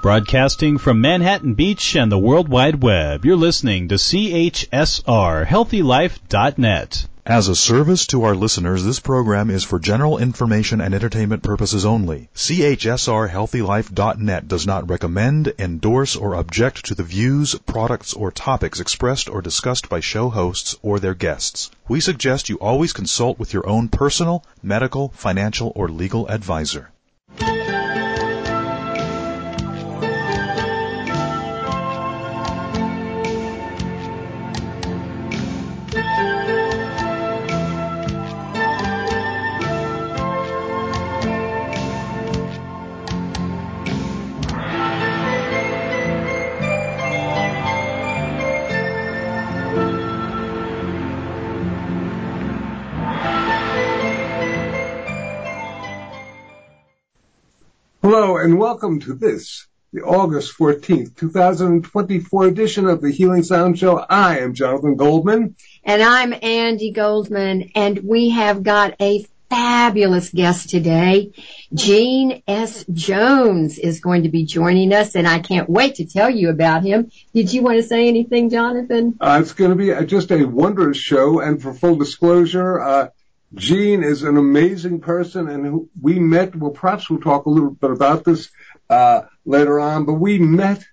Broadcasting from Manhattan Beach and the World Wide Web, you're listening to CHSR HealthyLife.net. As a service to our listeners, this program is for general information and entertainment purposes only. CHSR HealthyLife.net does not recommend, endorse, or object to the views, products, or topics expressed or discussed by show hosts or their guests. We suggest you always consult with your own personal, medical, financial, or legal advisor. Hello and welcome to this, the August 14th, 2024 edition of the Healing Sound Show. I am Jonathan Goldman. And I'm Andy Goldman, and we have got a fabulous guest today. Gene S. Jones is going to be joining us, and I can't wait to tell you about him. Did you want to say anything, Jonathan? It's going to be just a wondrous show, and for full disclosure, Gene is an amazing person, and we met, well, perhaps we'll talk a little bit about this later on, but we met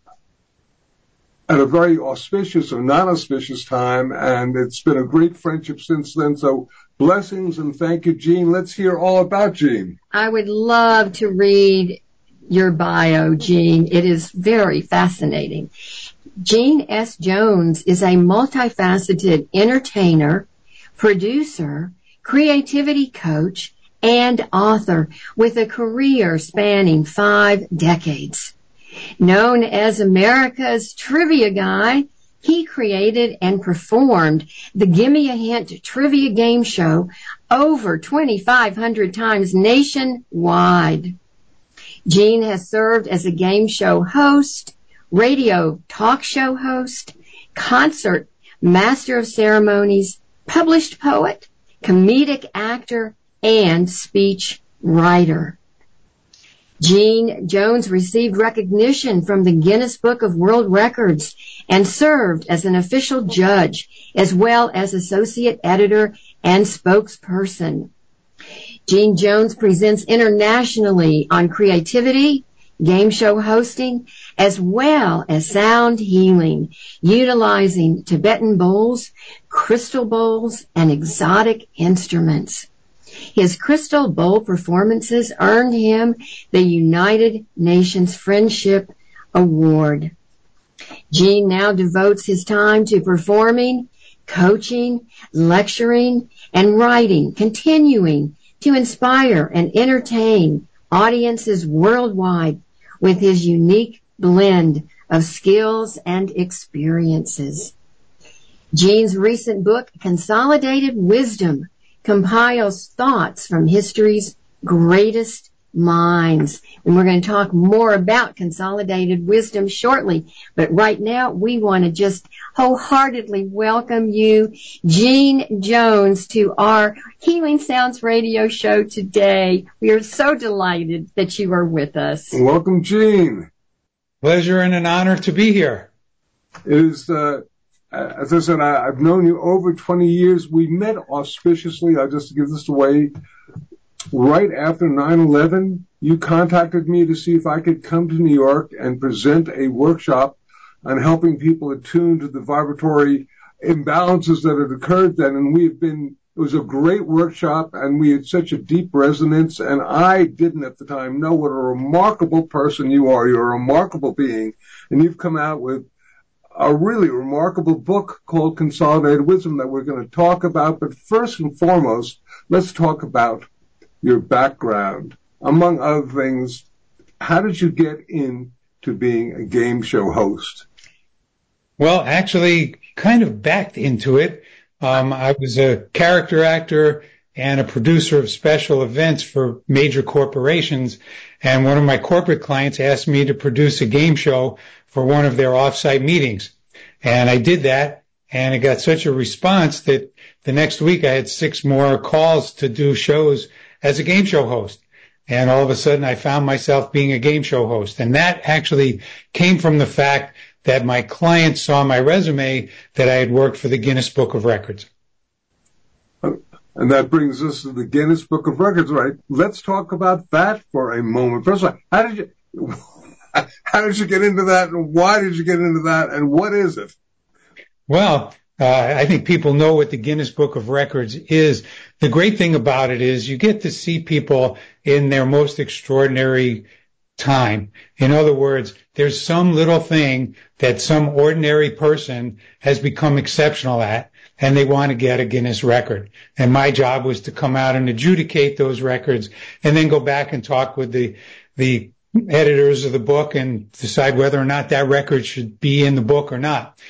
at a very auspicious or non-auspicious time, and it's been a great friendship since then. So blessings and thank you, Gene. Let's hear all about Gene. I would love to read your bio, Gene. It is very fascinating. Gene S. Jones is a multifaceted entertainer, producer, creativity coach, and author with a career spanning 5 decades. Known as America's Trivia Guy, he created and performed the Gimme a Hint trivia game show over 2,500 times nationwide. Gene has served as a game show host, radio talk show host, concert master of ceremonies, published poet, comedic actor, and speech writer. Gene Jones received recognition from the Guinness Book of World Records and served as an official judge, as well as associate editor and spokesperson. Gene Jones presents internationally on creativity, game show hosting, as well as sound healing, utilizing Tibetan bowls, crystal bowls, and exotic instruments. His crystal bowl performances earned him the United Nations Friendship Award. Gene now devotes his time to performing, coaching, lecturing, and writing, continuing to inspire and entertain audiences worldwide with his unique blend of skills and experiences. Gene's recent book, Consolidated Wisdom, compiles thoughts from history's greatest minds. And we're going to talk more about Consolidated Wisdom shortly. But right now, we want to just wholeheartedly welcome you, Gene Jones, to our Healing Sounds radio show today. We are so delighted that you are with us. Welcome, Gene. Pleasure and an honor to be here. It is, as I said, I've known you over 20 years. We met auspiciously, I'll just give this away, right after 9/11. You contacted me to see if I could come to New York and present a workshop on helping people attune to the vibratory imbalances that had occurred then. And it was a great workshop, and we had such a deep resonance, and I didn't at the time know what a remarkable person you are. You're a remarkable being, and you've come out with a really remarkable book called Consolidated Wisdom that we're going to talk about. But first and foremost, let's talk about your background. Among other things, how did you get into being a game show host? Well, actually, kind of backed into it. I was a character actor and a producer of special events for major corporations. And one of my corporate clients asked me to produce a game show for one of their offsite meetings. And I did that, and it got such a response that the next week I had 6 more calls to do shows as a game show host. And all of a sudden I found myself being a game show host. And that actually came from the fact that my clients saw my resume that I had worked for the Guinness Book of Records. And that brings us to the Guinness Book of Records, right? Let's talk about that for a moment. First of all, how did you get into that, and why did you get into that, and what is it? Well, I think people know what the Guinness Book of Records is. The great thing about it is you get to see people in their most extraordinary time. In other words, there's some little thing that some ordinary person has become exceptional at, and they want to get a Guinness record. And my job was to come out and adjudicate those records and then go back and talk with the editors of the book and decide whether or not that record should be in the book or not.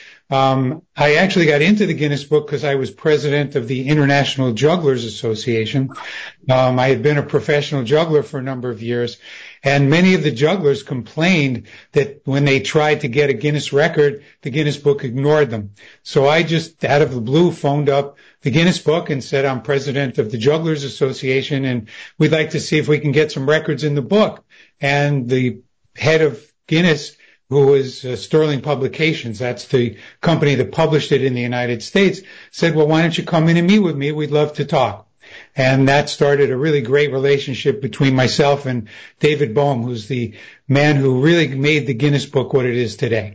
I actually got into the Guinness Book because I was president of the International Jugglers Association. I had been a professional juggler for a number of years, and many of the jugglers complained that when they tried to get a Guinness record, the Guinness Book ignored them. So I just, out of the blue, phoned up the Guinness Book and said, I'm president of the Jugglers Association, and we'd like to see if we can get some records in the book. And the head of Guinness, who was Sterling Publications, that's the company that published it in the United States, said, well, why don't you come in and meet with me? We'd love to talk. And that started a really great relationship between myself and David Bohm, who's the man who really made the Guinness Book what it is today.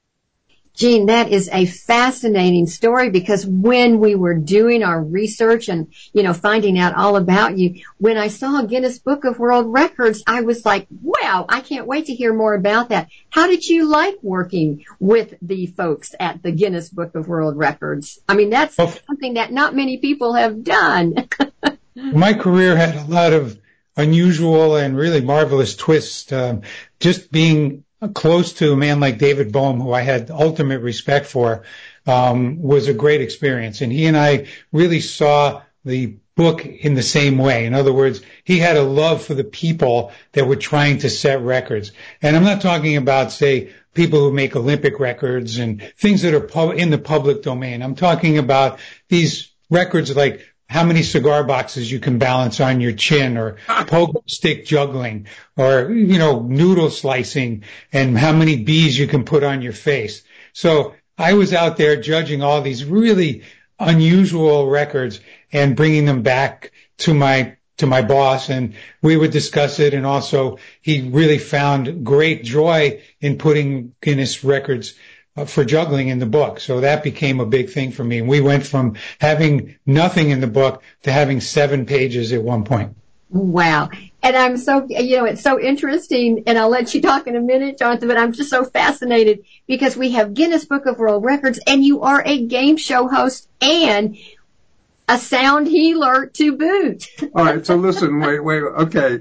Gene, that is a fascinating story, because when we were doing our research and, finding out all about you, when I saw Guinness Book of World Records, I was like, wow, I can't wait to hear more about that. How did you like working with the folks at the Guinness Book of World Records? I mean, that's something that not many people have done. My career had a lot of unusual and really marvelous twists. Just being close to a man like David Bohm, who I had ultimate respect for, was a great experience. And he and I really saw the book in the same way. In other words, he had a love for the people that were trying to set records. And I'm not talking about, say, people who make Olympic records and things that are in the public domain. I'm talking about these records like how many cigar boxes you can balance on your chin, or pogo stick juggling, or, noodle slicing, and how many bees you can put on your face. So I was out there judging all these really unusual records and bringing them back to my boss, and we would discuss it. And also he really found great joy in putting Guinness records for juggling in the book. So that became a big thing for me. And we went from having nothing in the book to having 7 pages at one point. Wow. And I'm so, it's so interesting, and I'll let you talk in a minute, Jonathan, but I'm just so fascinated because we have Guinness Book of World Records, and you are a game show host and a sound healer to boot. All right. So listen, wait. Okay.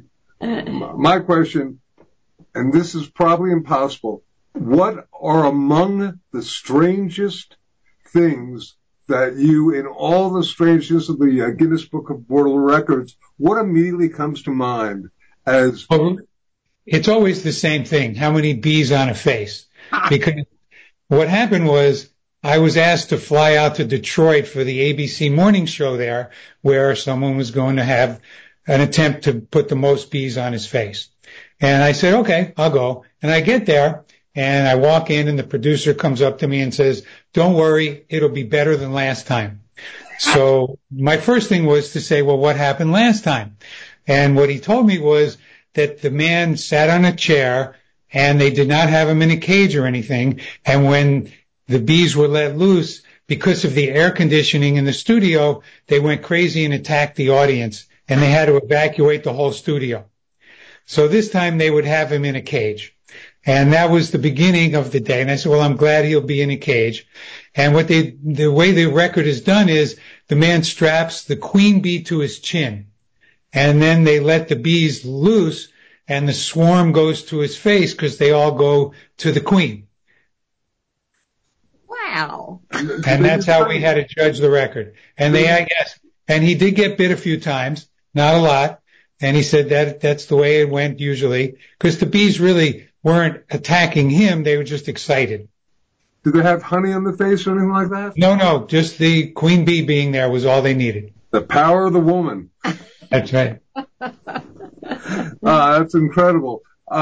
My question, and this is probably impossible. What are among the strangest things that you, in all the strangeness of the Guinness Book of World Records, what immediately comes to mind as? It's always the same thing. How many bees on a face? Because what happened was I was asked to fly out to Detroit for the ABC morning show there, where someone was going to have an attempt to put the most bees on his face. And I said, okay, I'll go. And I get there. And I walk in, and the producer comes up to me and says, don't worry, it'll be better than last time. So my first thing was to say, well, what happened last time? And what he told me was that the man sat on a chair, and they did not have him in a cage or anything. And when the bees were let loose, because of the air conditioning in the studio, they went crazy and attacked the audience, and they had to evacuate the whole studio. So this time they would have him in a cage. And that was the beginning of the day. And I said, well, I'm glad he'll be in a cage. And the way the record is done is the man straps the queen bee to his chin, and then they let the bees loose, and the swarm goes to his face because they all go to the queen. Wow. And that's how we had to judge the record. And and he did get bit a few times, not a lot. And he said that's the way it went usually, because the bees really weren't attacking him. They were just excited. Did they have honey on the face or anything like that? No, just the queen bee being there was all they needed. The power of the woman. That's right. That's incredible.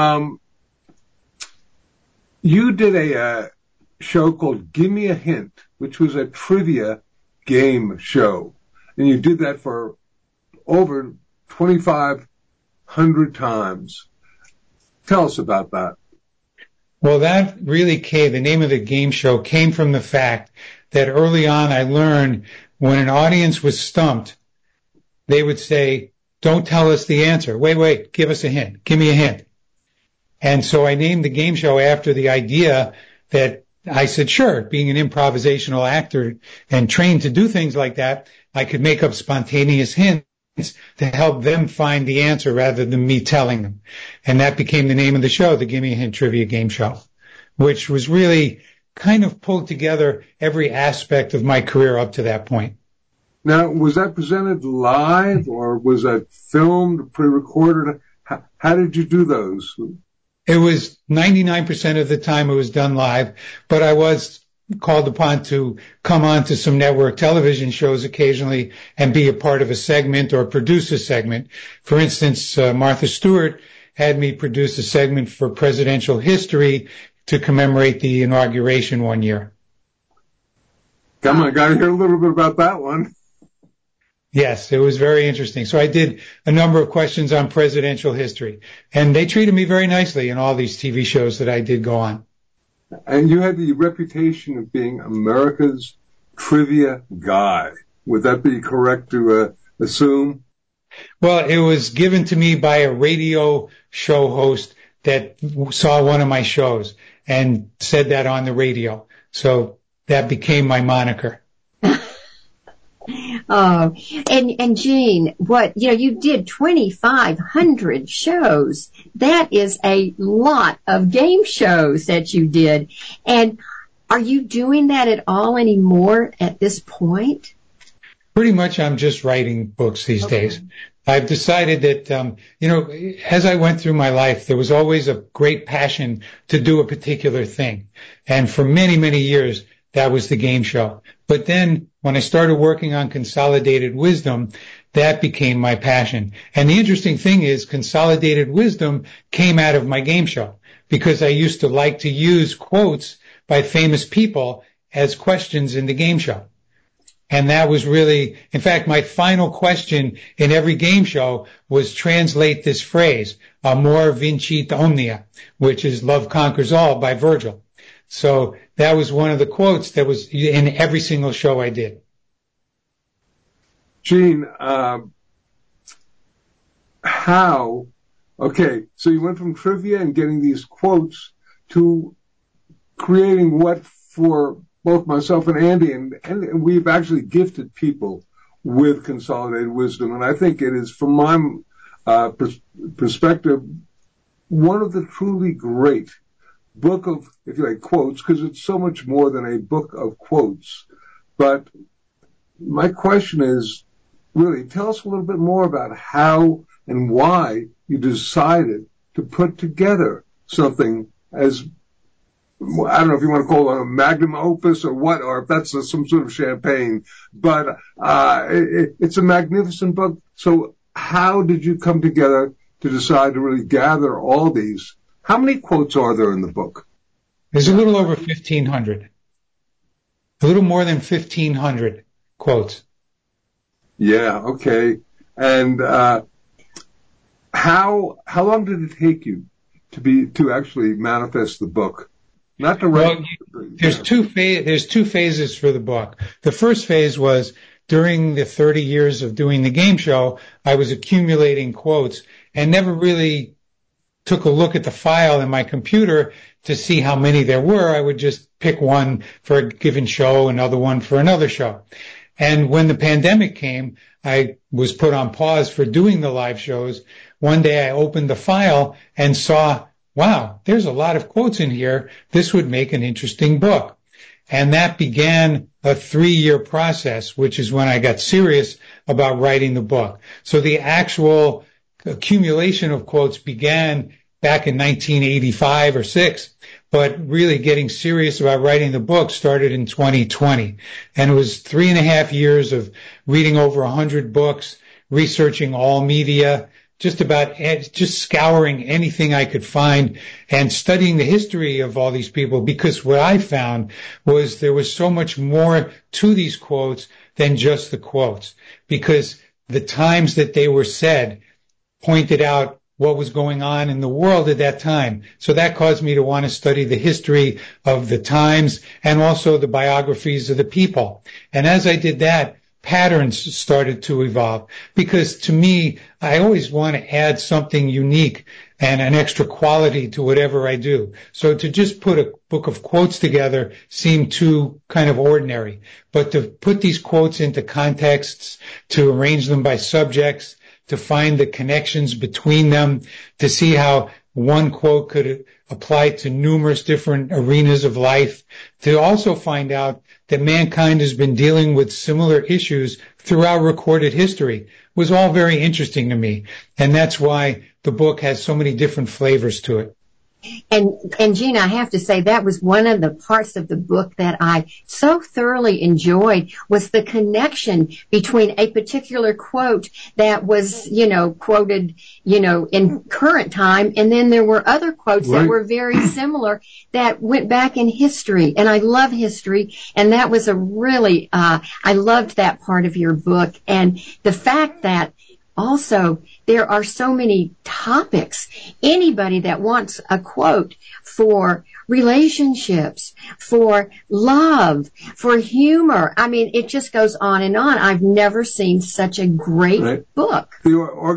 You did a show called Give Me a Hint, which was a trivia game show. And you did that for over 2,500 times. Tell us about that. Well, that really the name of the game show came from the fact that early on I learned when an audience was stumped, they would say, don't tell us the answer. Wait, give us a hint. Give me a hint. And so I named the game show after the idea that I said, sure, being an improvisational actor and trained to do things like that, I could make up spontaneous hints to help them find the answer rather than me telling them. And that became the name of the show, the Give Me a Hint Trivia Game Show, which was really kind of pulled together every aspect of my career up to that point. Now, was that presented live or was that filmed, pre-recorded? How did you do those? It was 99% of the time it was done live, but I was called upon to come on to some network television shows occasionally and be a part of a segment or produce a segment. For instance, Martha Stewart had me produce a segment for Presidential History to commemorate the inauguration one year. Come on, got to hear a little bit about that one. Yes, it was very interesting. So I did a number of questions on presidential history, and they treated me very nicely in all these TV shows that I did go on. And you had the reputation of being America's trivia guy. Would that be correct to assume? Well, it was given to me by a radio show host that saw one of my shows and said that on the radio. So that became my moniker. Oh, and Gene, you did 2,500 shows. That is a lot of game shows that you did. And are you doing that at all anymore at this point? Pretty much I'm just writing books these days. I've decided that, as I went through my life, there was always a great passion to do a particular thing. And for many, many years, that was the game show. But then when I started working on Consolidated Wisdom, that became my passion. And the interesting thing is Consolidated Wisdom came out of my game show because I used to like to use quotes by famous people as questions in the game show. And that was really, in fact, my final question in every game show was translate this phrase, amor vincit omnia, which is love conquers all by Virgil. So that was one of the quotes that was in every single show I did. Gene, so you went from trivia and getting these quotes to creating what for both myself and Andy, and we've actually gifted people with Consolidated Wisdom. And I think it is, from my perspective, one of the truly great book of, if you like, quotes, because it's so much more than a book of quotes. But my question is, really, tell us a little bit more about how and why you decided to put together something as, I don't know if you want to call it a magnum opus or what, or if that's some sort of champagne, but it's a magnificent book. So how did you come together to decide to really gather all these? How many quotes are there in the book? There's a little over 1,500. A little more than 1,500 quotes. Yeah, okay. And how long did it take you to actually manifest the book? Not to write. Well, there's two phases for the book. The first phase was during the 30 years of doing the game show, I was accumulating quotes and never really took a look at the file in my computer to see how many there were. I would just pick one for a given show, another one for another show. And when the pandemic came, I was put on pause for doing the live shows. One day I opened the file and saw, wow, there's a lot of quotes in here. This would make an interesting book. And that began a 3-year process, which is when I got serious about writing the book. So the actual accumulation of quotes began back in 1985 or 6, but really getting serious about writing the book started in 2020. And it was 3.5 years of reading over 100 books, researching all media, just scouring anything I could find and studying the history of all these people, because what I found was there was so much more to these quotes than just the quotes, because the times that they were said pointed out what was going on in the world at that time. So that caused me to want to study the history of the times and also the biographies of the people. And as I did that, patterns started to evolve, because to me, I always want to add something unique and an extra quality to whatever I do. So to just put a book of quotes together seemed too kind of ordinary. But to put these quotes into contexts, to arrange them by subjects, to find the connections between them, to see how one quote could apply to numerous different arenas of life, to also find out that mankind has been dealing with similar issues throughout recorded history, was all very interesting to me. And that's why the book has so many different flavors to it. And Gene, I have to say that was one of the parts of the book that I so thoroughly enjoyed, was the connection between a particular quote that was, quoted, in current time. And then there were other quotes that were very similar that went back in history. And I love history. And that was a really, I loved that part of your book. And the fact that also, there are so many topics. Anybody that wants a quote for relationships, for love, for humor, I mean, it just goes on and on. I've never seen such a great book. The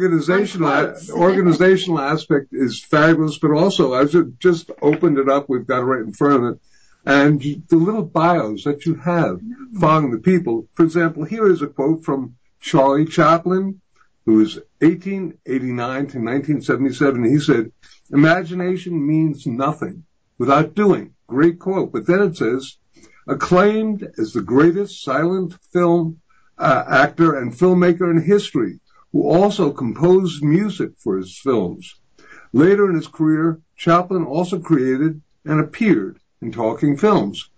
organizational aspect is fabulous, but also I've just opened it up. We've got it right in front of it. And the little bios that you have following the people. For example, here is a quote from Charlie Chaplin, who was 1889 to 1977. He said, "Imagination means nothing without doing." Great quote. But then it says, acclaimed as the greatest silent film actor and filmmaker in history, who also composed music for his films. Later in his career, Chaplin also created and appeared in talking films.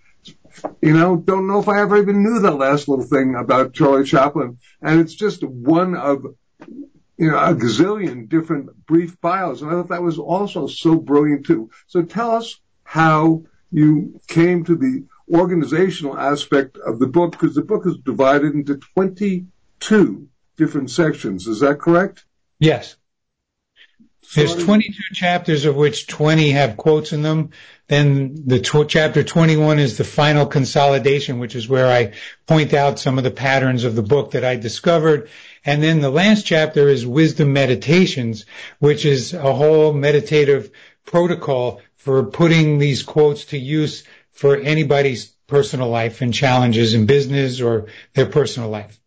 Don't know if I ever even knew that last little thing about Charlie Chaplin. And it's just one of a gazillion different brief bios. And I thought that was also so brilliant too. So tell us how you came to the organizational aspect of the book, because the book is divided into 22 different sections. Is that correct? Yes. There's 22 chapters, of which 20 have quotes in them. Then chapter 21 is the final consolidation, which is where I point out some of the patterns of the book that I discovered. And then the last chapter is Wisdom Meditations, which is a whole meditative protocol for putting these quotes to use for anybody's personal life and challenges in business or their personal life.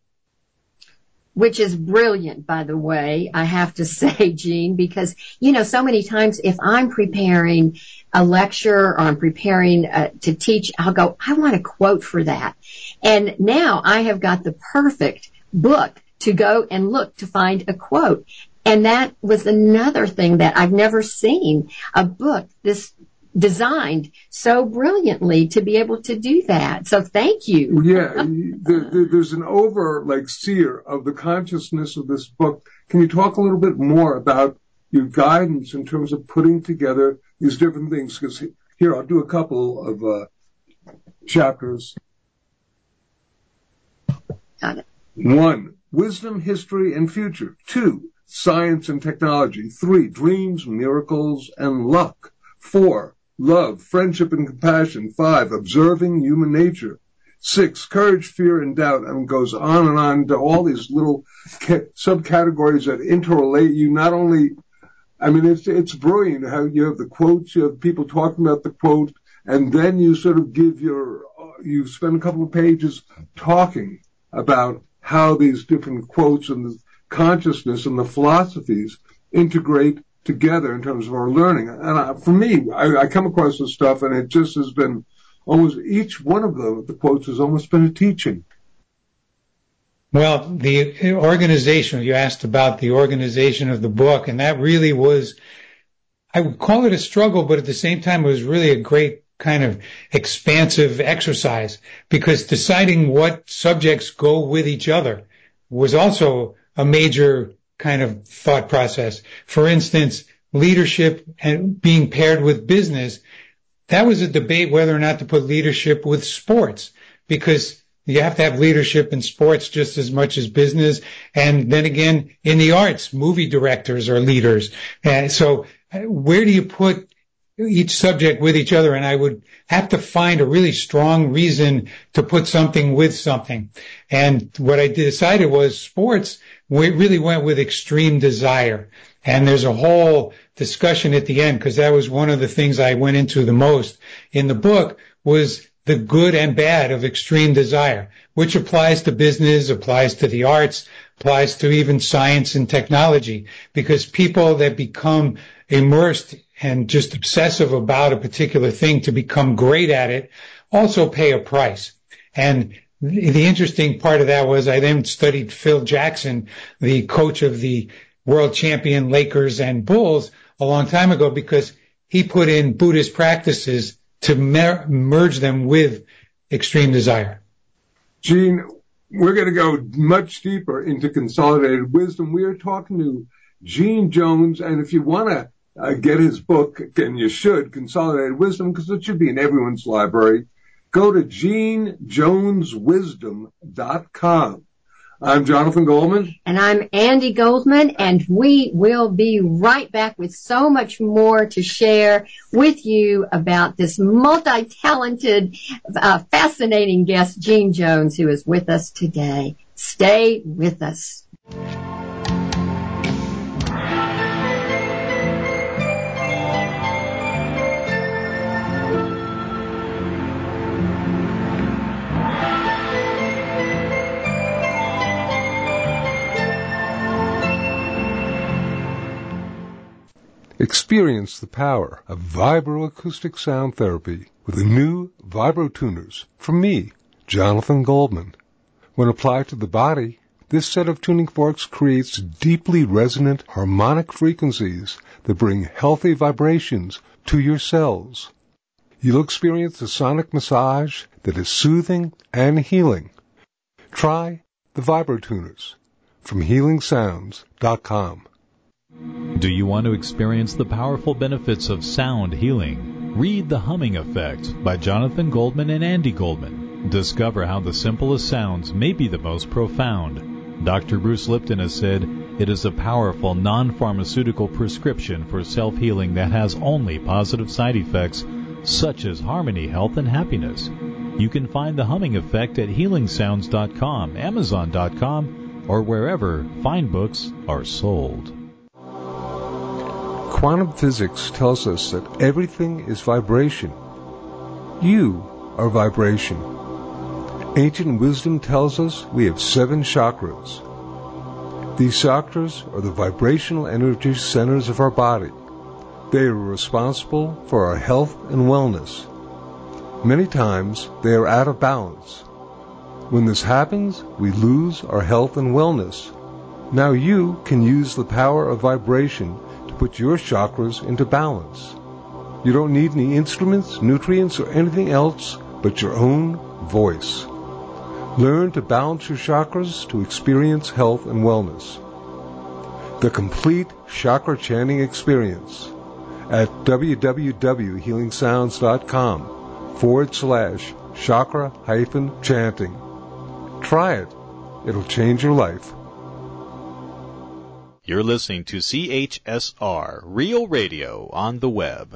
Which is brilliant, by the way, I have to say, Gene, because, so many times if I'm preparing a lecture or I'm preparing to teach, I'll go, I want a quote for that. And now I have got the perfect book to go and look to find a quote. And that was another thing that I've never seen, a book this designed so brilliantly to be able to do that. So thank you. Yeah, there's an seer of the consciousness of this book. Can you talk a little bit more about your guidance in terms of putting together these different things? Because here, I'll do a couple of chapters. Got it. 1, wisdom, history, and future. 2, science and technology. 3, dreams, miracles, and luck. 4, love, friendship, and compassion. 5, observing human nature. 6, courage, fear, and doubt, and goes on and on to all these little subcategories that interrelate you. Not only, it's brilliant how you have the quotes, you have people talking about the quote, and then you sort of you spend a couple of pages talking about how these different quotes and the consciousness and the philosophies integrate together in terms of our learning. And for me, I come across this stuff, and it just has been almost each one of the quotes has almost been a teaching. Well, the organization, you asked about the organization of the book, and that really was, I would call it a struggle, but at the same time, it was really a great kind of expansive exercise, because deciding what subjects go with each other was also a major kind of thought process. For instance, leadership and being paired with business, that was a debate whether or not to put leadership with sports, because you have to have leadership in sports just as much as business. And then again, in the arts, movie directors are leaders. And so where do you put each subject with each other? And I would have to find a really strong reason to put something with something. And what I decided was sports, we really went with extreme desire. And there's a whole discussion at the end, because that was one of the things I went into the most in the book, was the good and bad of extreme desire, which applies to business, applies to the arts, applies to even science and technology, because people that become immersed and just obsessive about a particular thing to become great at it also pay a price. And the interesting part of that was I then studied Phil Jackson, the coach of the world champion Lakers and Bulls, a long time ago, because he put in Buddhist practices to merge them with extreme desire. Gene, we're going to go much deeper into consolidated wisdom. We are talking to Gene Jones, and if you want to get his book, and you should, Consolidated Wisdom, because it should be in everyone's library, go to genejoneswisdom.com. I'm Jonathan Goldman. And I'm Andy Goldman, and we will be right back with so much more to share with you about this multi-talented, fascinating guest, Gene Jones, who is with us today. Stay with us. Experience the power of vibroacoustic sound therapy with the new VibroTuners from me, Jonathan Goldman. When applied to the body, this set of tuning forks creates deeply resonant harmonic frequencies that bring healthy vibrations to your cells. You'll experience a sonic massage that is soothing and healing. Try the VibroTuners from HealingSounds.com. Do you want to experience the powerful benefits of sound healing? Read The Humming Effect by Jonathan Goldman and Andy Goldman. Discover how the simplest sounds may be the most profound. Dr. Bruce Lipton has said it is a powerful non-pharmaceutical prescription for self-healing that has only positive side effects, such as harmony, health, and happiness. You can find The Humming Effect at HealingSounds.com, Amazon.com, or wherever fine books are sold. Quantum physics tells us that everything is vibration. You are vibration. Ancient wisdom tells us we have 7 chakras. These chakras are the vibrational energy centers of our body. They are responsible for our health and wellness. Many times they are out of balance. When this happens, we lose our health and wellness. Now you can use the power of vibration to put your chakras into balance. You don't need any instruments, nutrients, or anything else but your own voice. Learn to balance your chakras to experience health and wellness. The complete chakra chanting experience at www.healingsounds.com/chakra-chanting. Try it. It'll change your life. You're listening to CHSR, Real Radio on the web.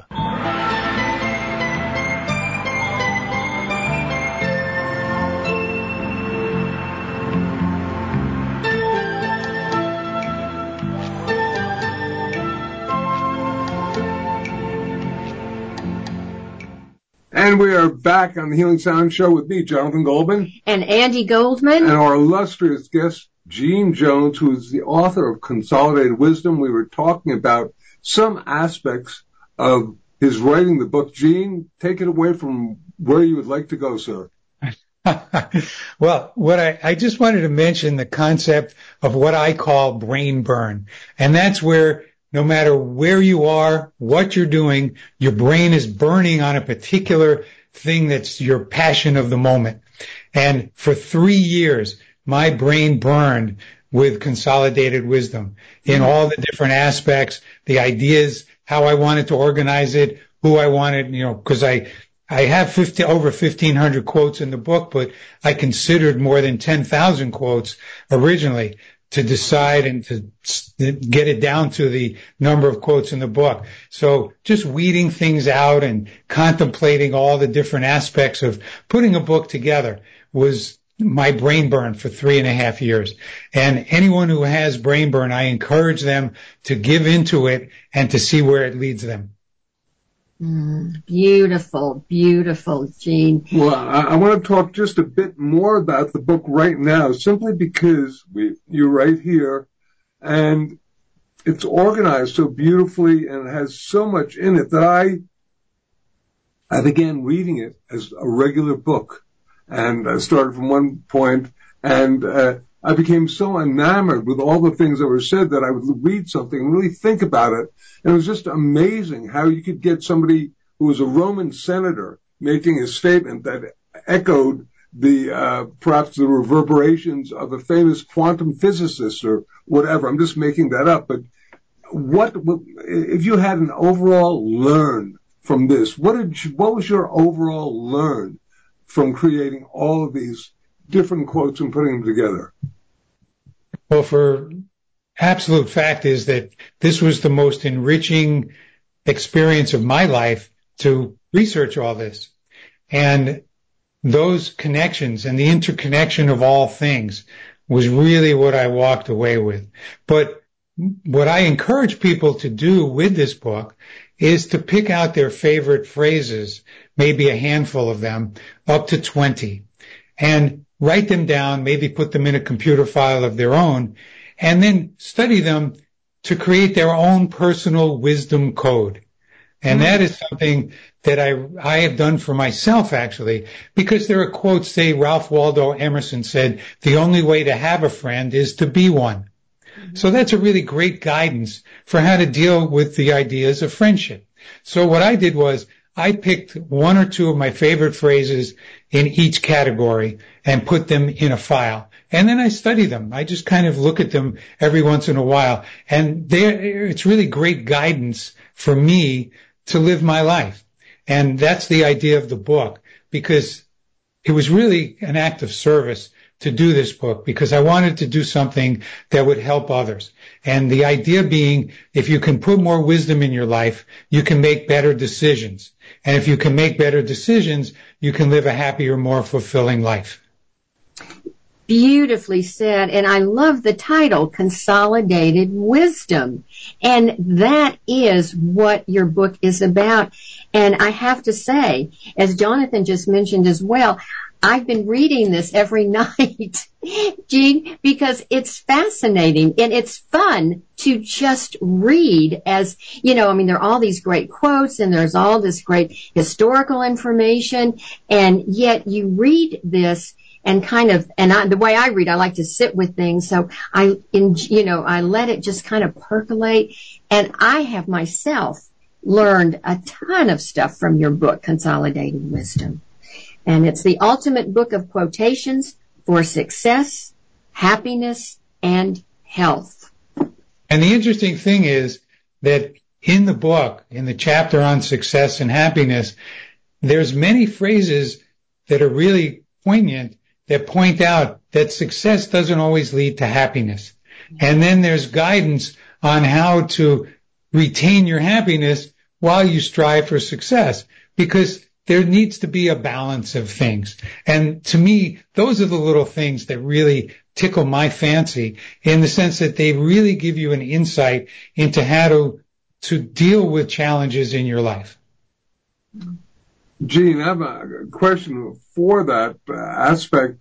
And we are back on the Healing Sound Show with me, Jonathan Goldman. And Andy Goldman. And our illustrious guest, Gene Jones, who is the author of Consolidated Wisdom. We were talking about some aspects of his writing the book. Gene, take it away from where you would like to go, sir. Well, I just wanted to mention the concept of what I call brain burn. And that's where no matter where you are, what you're doing, your brain is burning on a particular thing that's your passion of the moment. And for 3 years, my brain burned with Consolidated Wisdom in all the different aspects, the ideas, how I wanted to organize it, who I wanted, because I have over 1,500 quotes in the book, but I considered more than 10,000 quotes originally to decide and to get it down to the number of quotes in the book. So just weeding things out and contemplating all the different aspects of putting a book together was my brain burn for 3.5 years. And anyone who has brain burn, I encourage them to give into it and to see where it leads them. Beautiful, beautiful, Gene. Well, I want to talk just a bit more about the book right now, simply because you're right here, and it's organized so beautifully and it has so much in it that I began reading it as a regular book. And I started from one point, and I became so enamored with all the things that were said that I would read something and really think about it. And it was just amazing how you could get somebody who was a Roman senator making a statement that echoed perhaps the reverberations of a famous quantum physicist or whatever. I'm just making that up. But if you had an overall learn from this, what was your overall learn from creating all of these different quotes and putting them together? Well, for absolute fact is that this was the most enriching experience of my life to research all this. And those connections and the interconnection of all things was really what I walked away with. But what I encourage people to do with this book is to pick out their favorite phrases, maybe a handful of them, up to 20, and write them down, maybe put them in a computer file of their own, and then study them to create their own personal wisdom code. And that is something that I have done for myself, actually, because there are quotes, say Ralph Waldo Emerson said, the only way to have a friend is to be one. So that's a really great guidance for how to deal with the ideas of friendship. So what I did was I picked one or two of my favorite phrases in each category and put them in a file. And then I study them. I just kind of look at them every once in a while. And it's really great guidance for me to live my life. And that's the idea of the book, because it was really an act of service to do this book, because I wanted to do something that would help others. And the idea being, if you can put more wisdom in your life, you can make better decisions. And if you can make better decisions, you can live a happier, more fulfilling life. Beautifully said. And I love the title, Consolidated Wisdom. And that is what your book is about. And I have to say, as Jonathan just mentioned as well, I've been reading this every night, Gene, because it's fascinating and it's fun to just read as, there are all these great quotes and there's all this great historical information, and yet you read this and the way I read, I like to sit with things. So I let it just kind of percolate, and I have myself learned a ton of stuff from your book, Consolidated Wisdom. And it's the ultimate book of quotations for success, happiness, and health. And the interesting thing is that in the book, in the chapter on success and happiness, there's many phrases that are really poignant that point out that success doesn't always lead to happiness. And then there's guidance on how to retain your happiness while you strive for success, because there needs to be a balance of things. And to me, those are the little things that really tickle my fancy, in the sense that they really give you an insight into how to deal with challenges in your life. Gene, I have a question for that aspect.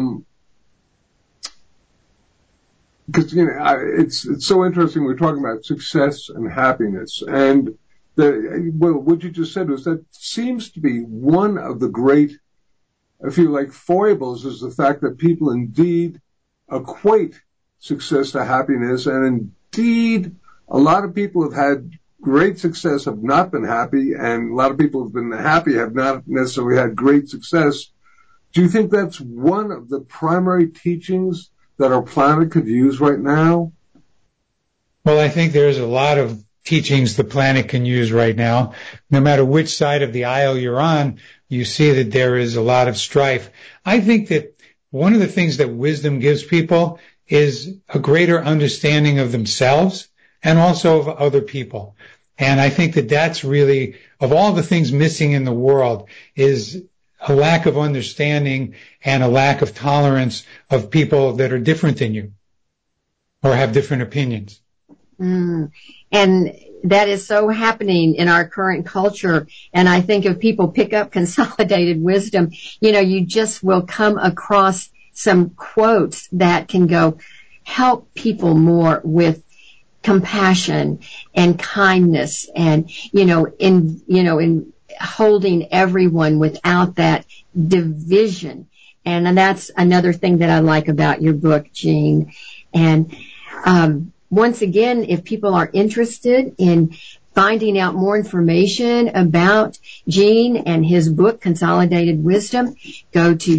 Because, it's so interesting. We're talking about success and happiness, and what you just said was that seems to be one of the great, I feel like, foibles, is the fact that people indeed equate success to happiness. And indeed, a lot of people have had great success, have not been happy, and a lot of people have been happy, have not necessarily had great success. Do you think that's one of the primary teachings that our planet could use right now? Well, I think there's a lot of teachings the planet can use right now. No matter which side of the aisle you're on, you see that there is a lot of strife. I think that one of the things that wisdom gives people is a greater understanding of themselves and also of other people. And I think that that's really, of all the things missing in the world, is a lack of understanding and a lack of tolerance of people that are different than you or have different opinions. And that is so happening in our current culture. And I think if people pick up Consolidated Wisdom, you just will come across some quotes that can go help people more with compassion and kindness and, in holding everyone without that division. And that's another thing that I like about your book, Gene. And, once again, if people are interested in finding out more information about Gene and his book, Consolidated Wisdom, go to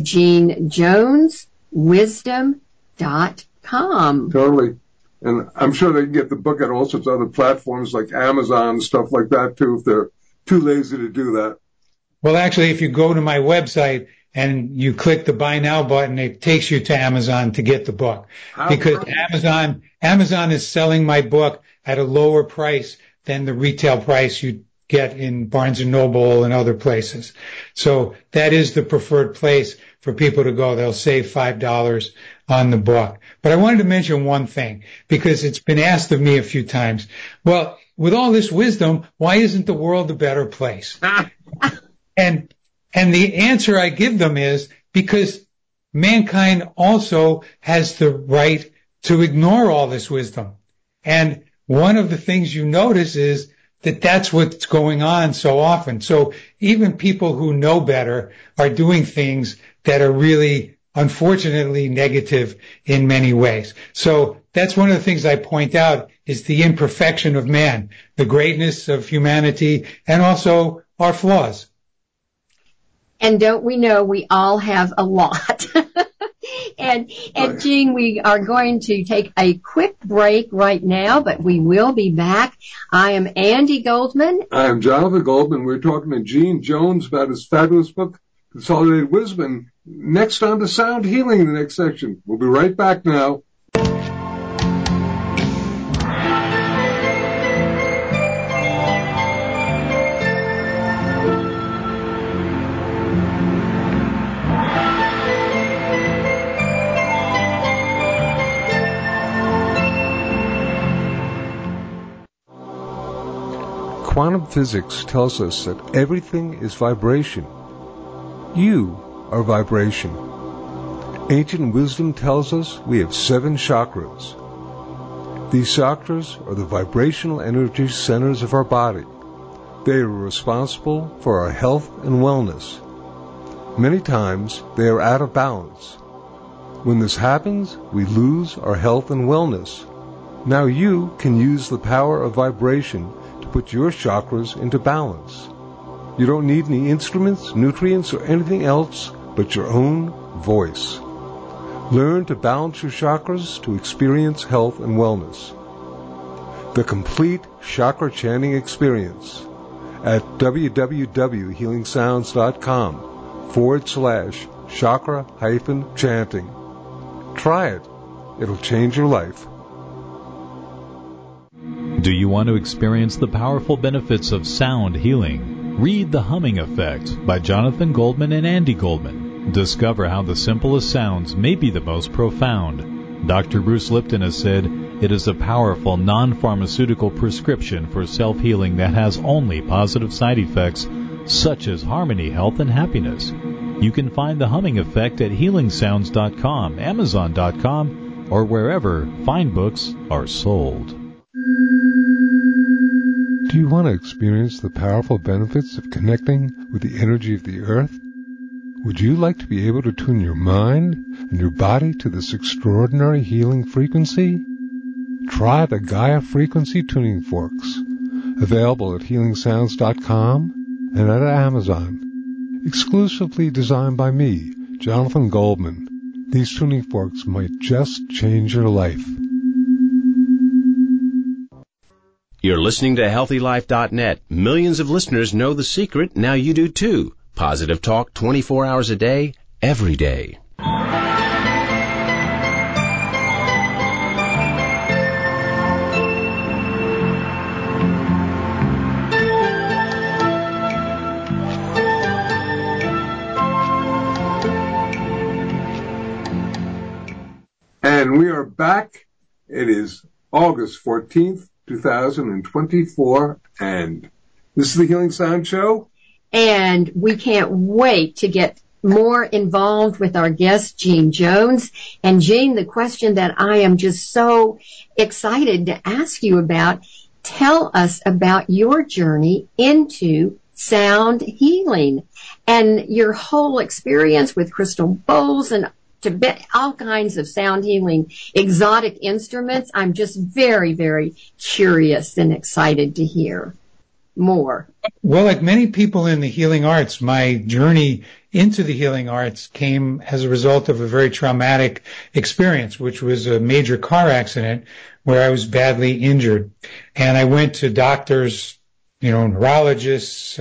genejoneswisdom.com. Totally. And I'm sure they can get the book at all sorts of other platforms like Amazon and stuff like that, too, if they're too lazy to do that. Well, actually, if you go to my website and you click the Buy Now button, it takes you to Amazon to get the book. Because Amazon is selling my book at a lower price than the retail price you get in Barnes & Noble and other places. So that is the preferred place for people to go. They'll save $5 on the book. But I wanted to mention one thing, because it's been asked of me a few times. Well, with all this wisdom, why isn't the world a better place? And the answer I give them is because mankind also has the right to ignore all this wisdom. And one of the things you notice is that that's what's going on so often. So even people who know better are doing things that are really, unfortunately, negative in many ways. So that's one of the things I point out is the imperfection of man, the greatness of humanity, and also our flaws. And don't we know we all have a lot? And Gene, we are going to take a quick break right now, but we will be back. I am Andy Goldman. I am Jonathan Goldman. We're talking to Gene Jones about his fabulous book, Consolidated Wisdom. Next on to Sound Healing in the next section. We'll be right back now. Quantum physics tells us that everything is vibration. You are vibration. Ancient wisdom tells us we have 7 chakras. These chakras are the vibrational energy centers of our body. They are responsible for our health and wellness. Many times they are out of balance. When this happens, we lose our health and wellness. Now you can use the power of vibration to put your chakras into balance. You don't need any instruments, nutrients, or anything else but your own voice. Learn to balance your chakras to experience health and wellness. The complete chakra chanting experience at www.healingsounds.com/chakra-chanting. Try it. It'll change your life. Do you want to experience the powerful benefits of sound healing? Read The Humming Effect by Jonathan Goldman and Andy Goldman. Discover how the simplest sounds may be the most profound. Dr. Bruce Lipton has said, it is a powerful non-pharmaceutical prescription for self-healing that has only positive side effects, such as harmony, health, and happiness. You can find The Humming Effect at healingsounds.com, amazon.com, or wherever fine books are sold. Do you want to experience the powerful benefits of connecting with the energy of the earth? Would you like to be able to tune your mind and your body to this extraordinary healing frequency? Try the Gaia Frequency Tuning Forks, available at healingsounds.com and at Amazon. Exclusively designed by me, Jonathan Goldman, These tuning forks might just change your life. You're listening to HealthyLife.net. Millions of listeners know the secret. Now you do too. Positive talk 24 hours a day, every day. And we are back. It is August 14th, 2024, and this is the Healing Sound Show. And we can't wait to get more involved with our guest, Gene Jones. And Gene, the question that I am just so excited to ask you about, tell us about your journey into sound healing and your whole experience with crystal bowls and Tibet, all kinds of sound healing, exotic instruments. I'm just very, very curious and excited to hear more. Well, like many people in the healing arts, my journey into the healing arts came as a result of a very traumatic experience, which was a major car accident where I was badly injured. And I went to doctors, neurologists,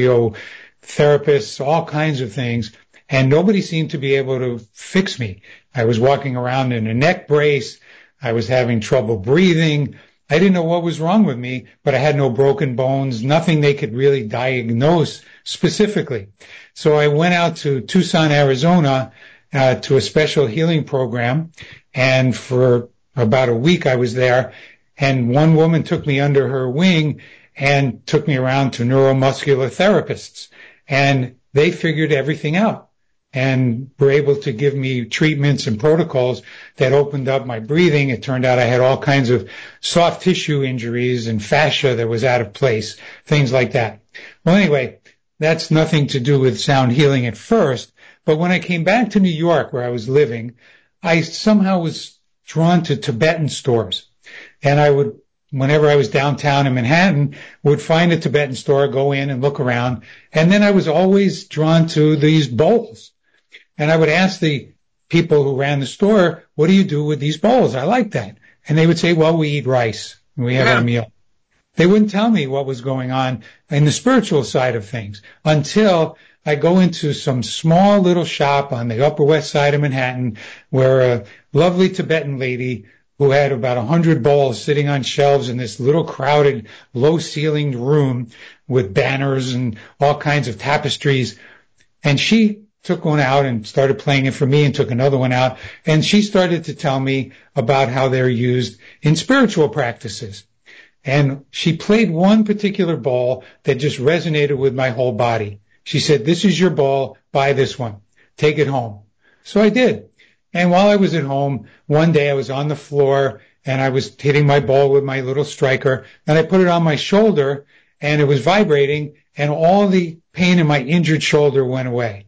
osteotherapists, all kinds of things. And nobody seemed to be able to fix me. I was walking around in a neck brace. I was having trouble breathing. I didn't know what was wrong with me, but I had no broken bones, nothing they could really diagnose specifically. So I went out to Tucson, Arizona, to a special healing program. And for about a week I was there. And one woman took me under her wing and took me around to neuromuscular therapists. And they figured everything out and were able to give me treatments and protocols that opened up my breathing. It turned out I had all kinds of soft tissue injuries and fascia that was out of place, things like that. Well, anyway, that's nothing to do with sound healing at first. But when I came back to New York, where I was living, I somehow was drawn to Tibetan stores. And I would, whenever I was downtown in Manhattan, would find a Tibetan store, go in and look around. And then I was always drawn to these bowls. And I would ask the people who ran the store, what do you do with these bowls? I like that. And they would say, well, we eat rice and we have our meal. They wouldn't tell me what was going on in the spiritual side of things until I go into some small little shop on the Upper West Side of Manhattan where a lovely Tibetan lady who had about 100 bowls sitting on shelves in this little crowded, low-ceilinged room with banners and all kinds of tapestries. And she took one out and started playing it for me and took another one out. And she started to tell me about how they're used in spiritual practices. And she played one particular bowl that just resonated with my whole body. She said, this is your bowl, buy this one, take it home. So I did. And while I was at home, one day I was on the floor and I was hitting my bowl with my little striker and I put it on my shoulder and it was vibrating and all the pain in my injured shoulder went away.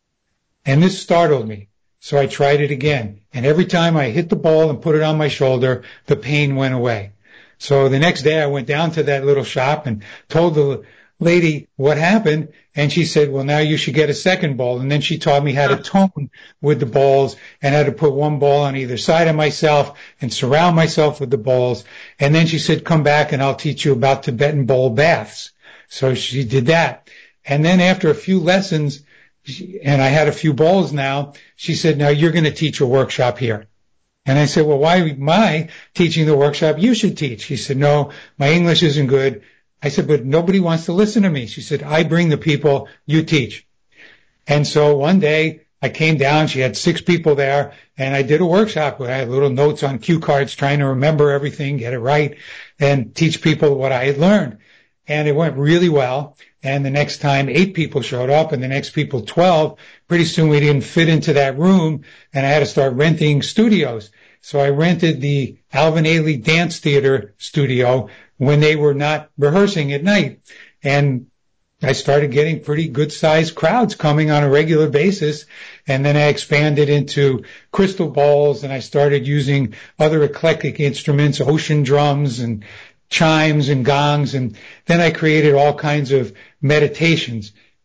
And this startled me. So I tried it again. And every time I hit the ball and put it on my shoulder, the pain went away. So the next day I went down to that little shop and told the lady what happened. And she said, well, now you should get a second ball. And then she taught me how to tone with the balls and how to put one ball on either side of myself and surround myself with the balls. And then she said, come back and I'll teach you about Tibetan bowl baths. So she did that. And then after a few lessons, and I had a few bowls now, she said, now you're going to teach a workshop here. And I said, well, why am I teaching the workshop? You should teach. She said, no, my English isn't good. I said, but nobody wants to listen to me. She said, I bring the people, you teach. And so one day I came down, she had 6 people there, and I did a workshop where I had little notes on cue cards trying to remember everything, get it right, and teach people what I had learned. And it went really well. And the next time 8 people showed up and the next people 12. Pretty soon we didn't fit into that room and I had to start renting studios. So I rented the Alvin Ailey Dance Theater studio when they were not rehearsing at night. And I started getting pretty good sized crowds coming on a regular basis. And then I expanded into crystal balls and I started using other eclectic instruments, ocean drums and chimes and gongs. And then I created all kinds of meditations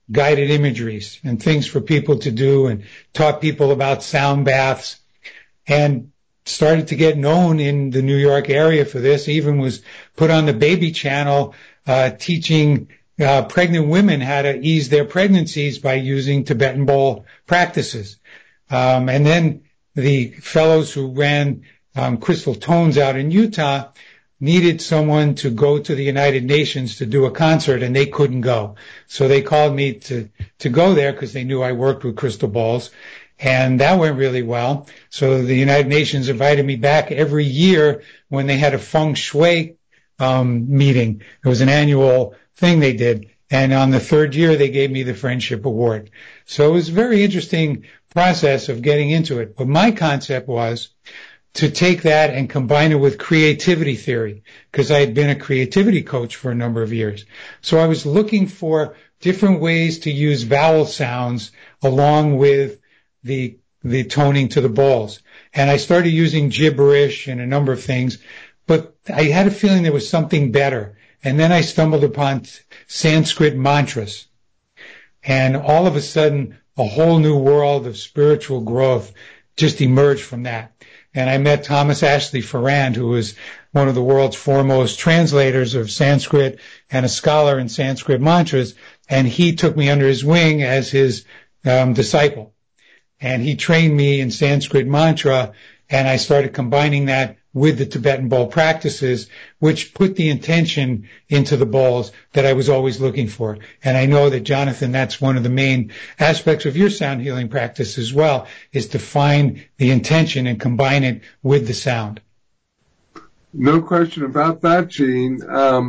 guided imageries and things for people to do, and taught people about sound baths, and started to get known in the New York area for this. Even was put on the Baby Channel, teaching pregnant women how to ease their pregnancies by using Tibetan bowl practices. And then the fellows who ran Crystal Tones out in Utah needed someone to go to the United Nations to do a concert, and they couldn't go. So they called me to go there because they knew I worked with crystal balls. And that went really well. So the United Nations invited me back every year when they had a feng shui meeting. It was an annual thing they did. And on the third year, they gave me the Friendship Award. So it was a very interesting process of getting into it. But my concept was to take that and combine it with creativity theory, because I had been a creativity coach for a number of years. So I was looking for different ways to use vowel sounds along with the toning to the balls. And I started using gibberish and a number of things, but I had a feeling there was something better. And then I stumbled upon Sanskrit mantras. And all of a sudden, a whole new world of spiritual growth just emerged from that. And I met Thomas Ashley Farrand, who was one of the world's foremost translators of Sanskrit and a scholar in Sanskrit mantras. And he took me under his wing as his disciple. And he trained me in Sanskrit mantra, and I started combining that with the Tibetan bowl practices, which put the intention into the bowls that I was always looking for. And I know that, Jonathan, that's one of the main aspects of your sound healing practice as well, is to find the intention and combine it with the sound. No question about that, Gene.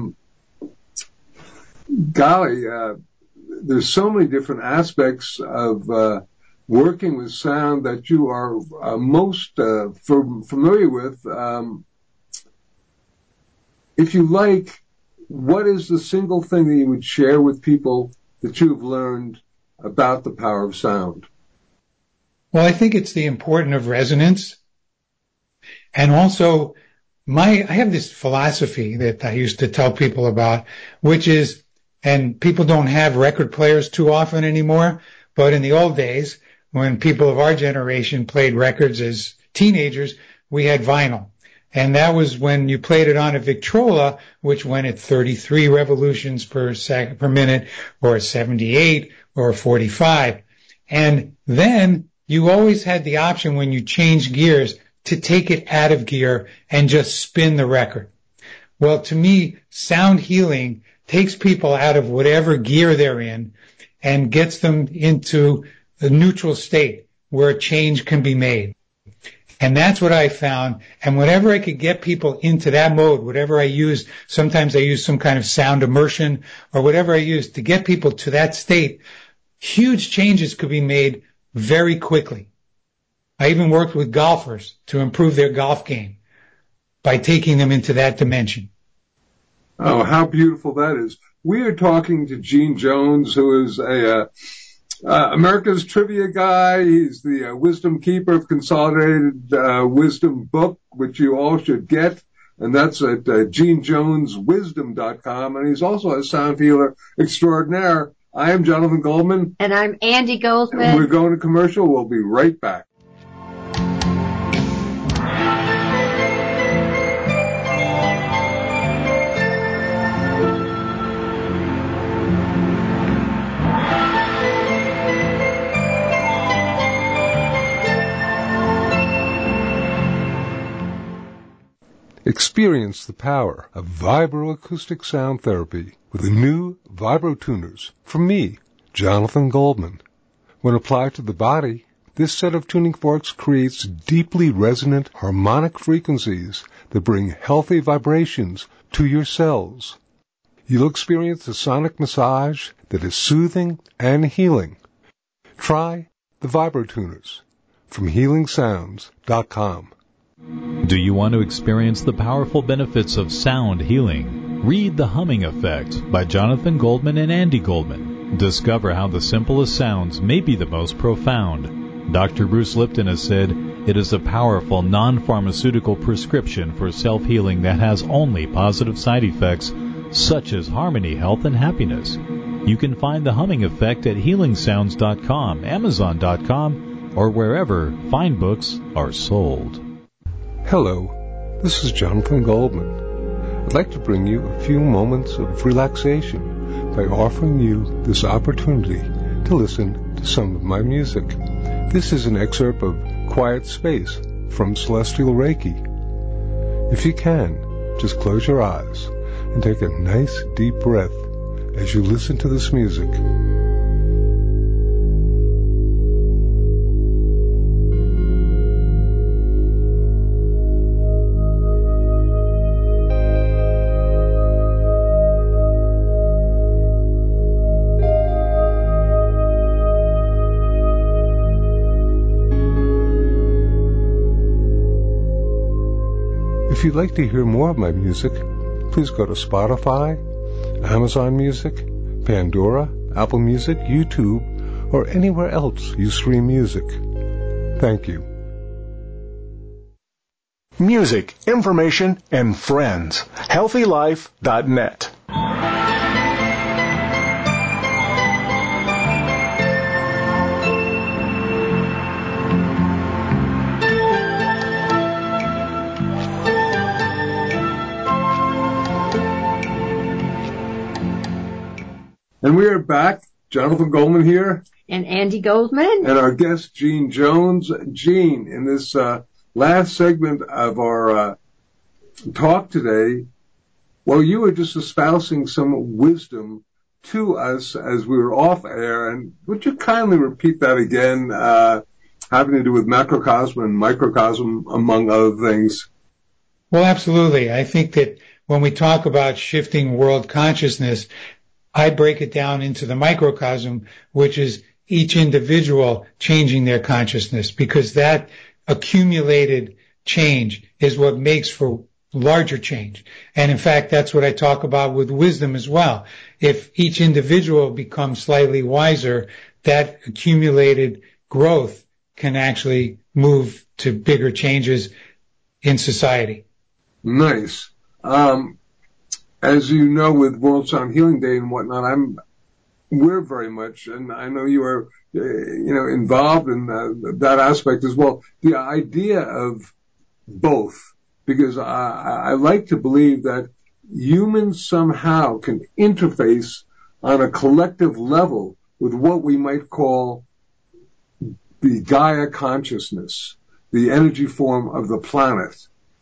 There's so many different aspects of working with sound that you are most familiar with. If you like, what is the single thing that you would share with people that you've learned about the power of sound? Well, I think it's the importance of resonance. And also, I have this philosophy that I used to tell people about, which is, and people don't have record players too often anymore, but in the old days, when people of our generation played records as teenagers, we had vinyl. And that was when you played it on a Victrola, which went at 33 revolutions per minute, or 78, or 45. And then you always had the option, when you changed gears, to take it out of gear and just spin the record. Well, to me, sound healing takes people out of whatever gear they're in and gets them into a neutral state where a change can be made. And that's what I found. And whenever I could get people into that mode, whatever I use, sometimes I use some kind of sound immersion or whatever I use to get people to that state, huge changes could be made very quickly. I even worked with golfers to improve their golf game by taking them into that dimension. Oh, how beautiful that is. We are talking to Gene Jones, who is America's trivia guy. He's the wisdom keeper of Consolidated Wisdom book, which you all should get. And that's at genejoneswisdom.com. And he's also a sound healer extraordinaire. I am Jonathan Goldman. And I'm Andy Goldman. And we're going to commercial. We'll be right back. Experience the power of vibroacoustic sound therapy with the new VibroTuners from me, Jonathan Goldman. When applied to the body, this set of tuning forks creates deeply resonant harmonic frequencies that bring healthy vibrations to your cells. You'll experience a sonic massage that is soothing and healing. Try the VibroTuners from HealingSounds.com. Do you want to experience the powerful benefits of sound healing? Read The Humming Effect by Jonathan Goldman and Andy Goldman. Discover how the simplest sounds may be the most profound. Dr. Bruce Lipton has said it is a powerful non-pharmaceutical prescription for self-healing that has only positive side effects, such as harmony, health, and happiness. You can find The Humming Effect at healingsounds.com, amazon.com, or wherever fine books are sold. Hello, this is Jonathan Goldman. I'd like to bring you a few moments of relaxation by offering you this opportunity to listen to some of my music. This is an excerpt of Quiet Space from Celestial Reiki. If you can, just close your eyes and take a nice deep breath as you listen to this music. If you'd like to hear more of my music, please go to Spotify, Amazon Music, Pandora, Apple Music, YouTube, or anywhere else you stream music. Thank you. Music, information, and friends. HealthyLife.net. And we are back. Jonathan Goldman here. And Andy Goldman. And our guest, Gene Jones. Gene, in this last segment of our talk today, well, you were just espousing some wisdom to us as we were off air. And would you kindly repeat that again, having to do with macrocosm and microcosm, among other things? Well, absolutely. I think that when we talk about shifting world consciousness, I break it down into the microcosm, which is each individual changing their consciousness, because that accumulated change is what makes for larger change. And in fact, that's what I talk about with wisdom as well. If each individual becomes slightly wiser, that accumulated growth can actually move to bigger changes in society. Nice. As you know, with World Sound Healing Day and whatnot, we're very much, and I know you are, involved in that aspect as well. The idea of both, because I like to believe that humans somehow can interface on a collective level with what we might call the Gaia consciousness, the energy form of the planet.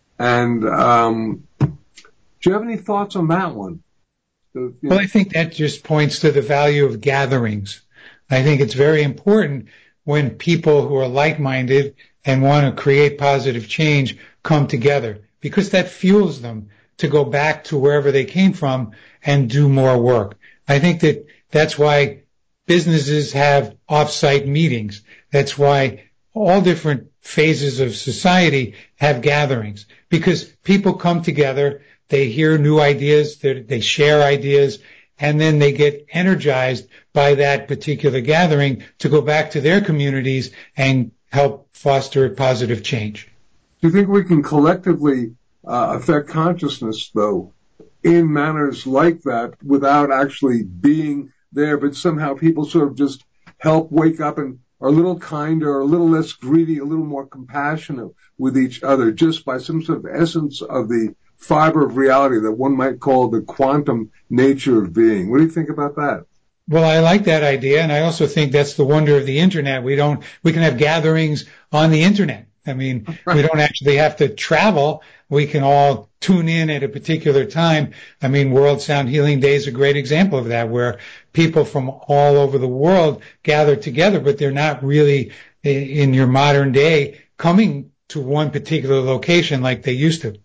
And, do you have any thoughts on that one? Well, I think that just points to the value of gatherings. I think it's very important when people who are like-minded and want to create positive change come together, because that fuels them to go back to wherever they came from and do more work. I think that that's why businesses have off-site meetings. That's why all different phases of society have gatherings, because people come together, they hear new ideas, they share ideas, and then they get energized by that particular gathering to go back to their communities and help foster positive change. Do you think we can collectively affect consciousness, though, in manners like that without actually being there, but somehow people sort of just help wake up and are a little kinder, a little less greedy, a little more compassionate with each other, just by some sort of essence of the fiber of reality that one might call the quantum nature of being? What do you think about that? Well, I like that idea, and I also think that's the wonder of the internet. We can have gatherings on the internet. I mean, we don't actually have to travel. We can all tune in at a particular time. I mean, World Sound Healing Day is a great example of that, where people from all over the world gather together, but they're not really, in your modern day, coming to one particular location like they used to.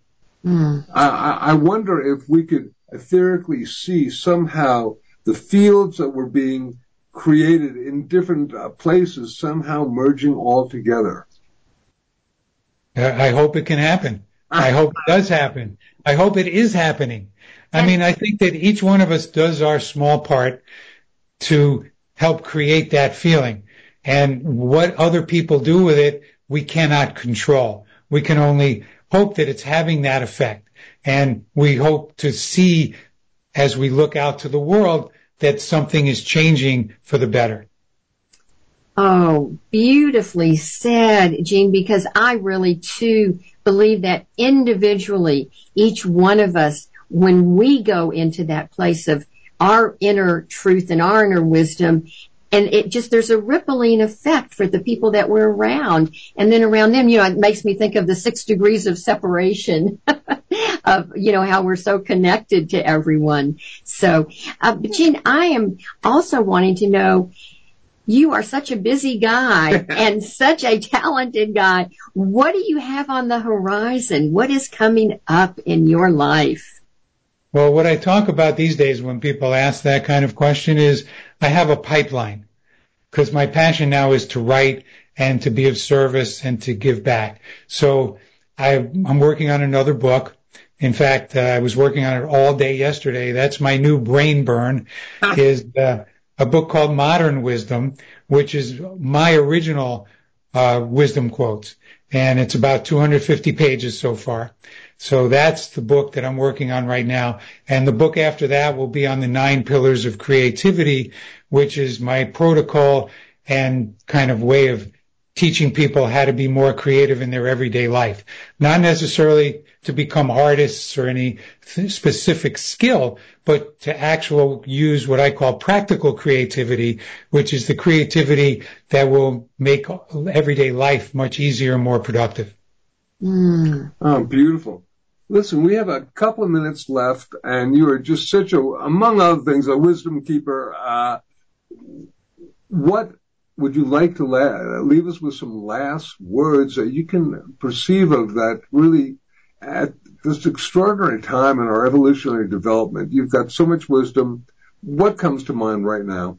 I wonder if we could etherically see somehow the fields that were being created in different places somehow merging all together. I hope it can happen. I hope it does happen. I hope it is happening. I mean, I think that each one of us does our small part to help create that feeling. And what other people do with it, we cannot control. We can only hope that it's having that effect. And we hope to see, as we look out to the world, that something is changing for the better. Oh, beautifully said, Gene, because I really too believe that individually, each one of us, when we go into that place of our inner truth and our inner wisdom, and there's a rippling effect for the people that we're around. And then around them, it makes me think of the 6 degrees of separation of, how we're so connected to everyone. So, Gene, I am also wanting to know, you are such a busy guy and such a talented guy. What do you have on the horizon? What is coming up in your life? Well, what I talk about these days when people ask that kind of question is I have a pipeline, because my passion now is to write and to be of service and to give back. So I'm working on another book. In fact, I was working on it all day yesterday. That's my new brain burn, is a book called Modern Wisdom, which is my original wisdom quotes. And it's about 250 pages so far. So that's the book that I'm working on right now. And the book after that will be on the 9 pillars of creativity, which is my protocol and kind of way of teaching people how to be more creative in their everyday life. Not necessarily to become artists or any specific skill, but to actually use what I call practical creativity, which is the creativity that will make everyday life much easier and more productive. Oh, beautiful. Listen, we have a couple of minutes left, and you are just such among other things, a wisdom keeper. What would you like to leave us with some last words that you can perceive of that really at this extraordinary time in our evolutionary development? You've got so much wisdom. What comes to mind right now?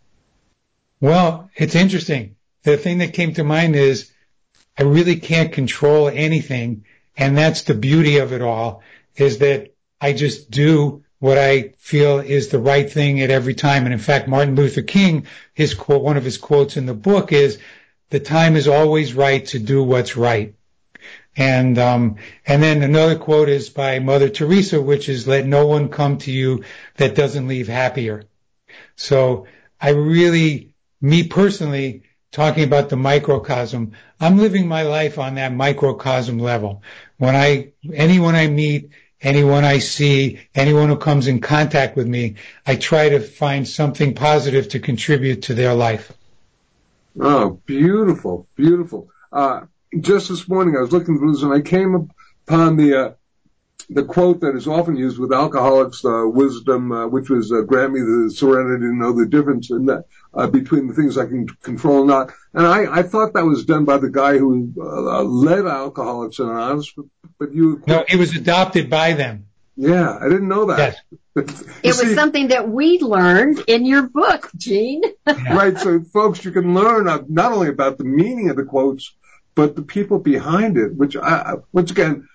Well, it's interesting. The thing that came to mind is I really can't control anything, and that's the beauty of it all, is that I just do what I feel is the right thing at every time. And in fact, Martin Luther King, one of his quotes in the book is, "The time is always right to do what's right." And then another quote is by Mother Teresa, which is, "Let no one come to you that doesn't leave happier." So I really, me personally, talking about the microcosm, I'm living my life on that microcosm level. Anyone I meet, anyone I see, anyone who comes in contact with me, I try to find something positive to contribute to their life. Oh, beautiful, beautiful. Just this morning I was looking through this and I came upon the quote that is often used with alcoholics' wisdom, which was, grant me the serenity to know the difference in that, between the things I can control and not. And I thought that was done by the guy who led Alcoholics Anonymous, but you... No, it was adopted by them. Yeah, I didn't know that. Yes. It was something that we learned in your book, Gene. Right, so folks, you can learn not only about the meaning of the quotes, but the people behind it, which once again,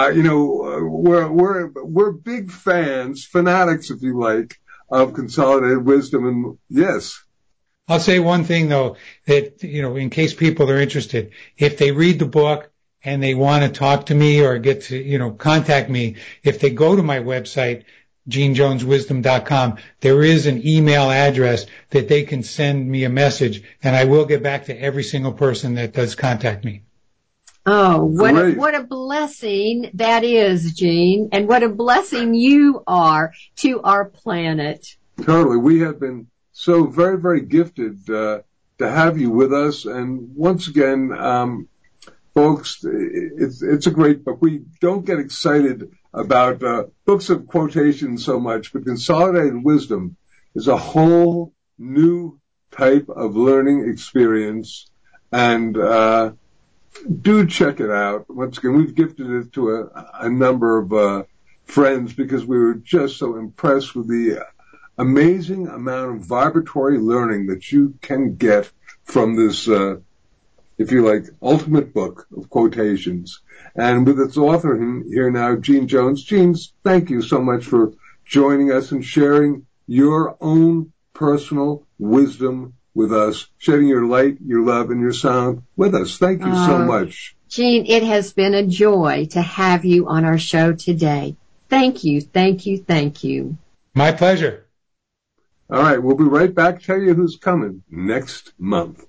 we're big fans, fanatics, if you like, of Consolidated Wisdom. And yes. I'll say one thing though, that, in case people are interested, if they read the book and they want to talk to me or get to, contact me, if they go to my website, genejoneswisdom.com, there is an email address that they can send me a message, and I will get back to every single person that does contact me. Oh, what a blessing that is, Gene, and what a blessing you are to our planet. Totally. We have been so very, very gifted to have you with us. And once again, folks, it's a great book. We don't get excited about books of quotations so much, but Consolidated Wisdom is a whole new type of learning experience. And do check it out. Once again, we've gifted it to a number of friends because we were just so impressed with the amazing amount of vibratory learning that you can get from this, if you like, ultimate book of quotations. And with its author here now, Gene Jones. Gene, thank you so much for joining us and sharing your own personal wisdom with us, shedding your light, your love, and your sound with us. Thank you so much. Gene, it has been a joy to have you on our show today. Thank you, thank you, thank you. My pleasure. All right, we'll be right back. Tell you who's coming next month.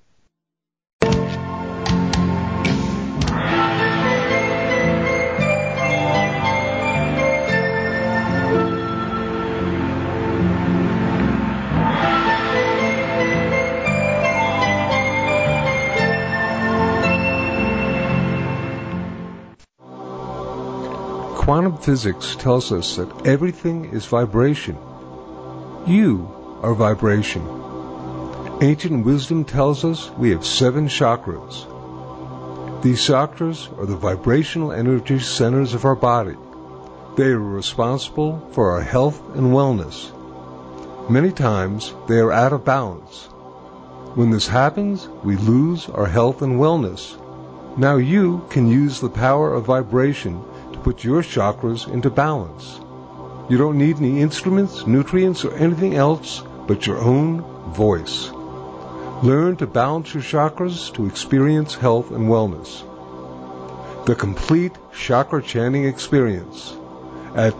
Quantum physics tells us that everything is vibration. You are vibration. Ancient wisdom tells us we have 7 chakras. These chakras are the vibrational energy centers of our body. They are responsible for our health and wellness. Many times they are out of balance. When this happens, we lose our health and wellness. Now you can use the power of vibration to put your chakras into balance. You don't need any instruments, nutrients, or anything else but your own voice. Learn to balance your chakras to experience health and wellness. The complete chakra chanting experience at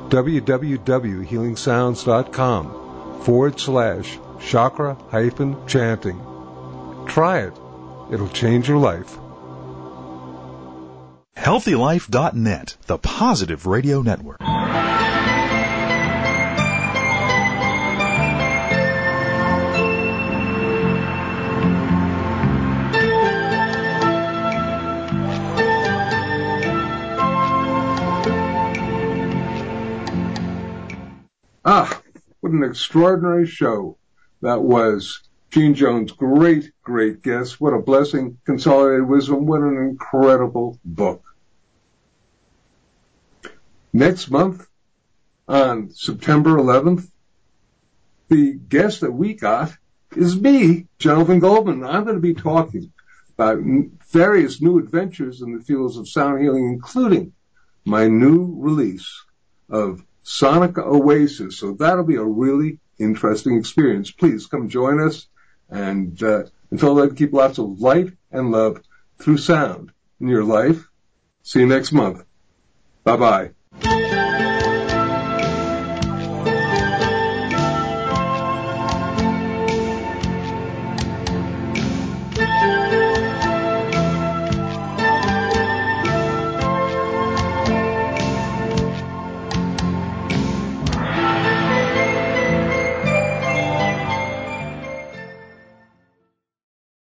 www.healingsounds.com/chakra-chanting. Try it. It'll change your life. HealthyLife.net, the Positive Radio Network. What an extraordinary show that was. Gene Jones, great, great guest. What a blessing. Consolidated Wisdom, what an incredible book. Next month, on September 11th, the guest that we got is me, Jonathan Goldman. I'm going to be talking about various new adventures in the fields of sound healing, including my new release of Sonic Oasis. So that'll be a really interesting experience. Please come join us. And until then, keep lots of light and love through sound in your life. See you next month. Bye-bye.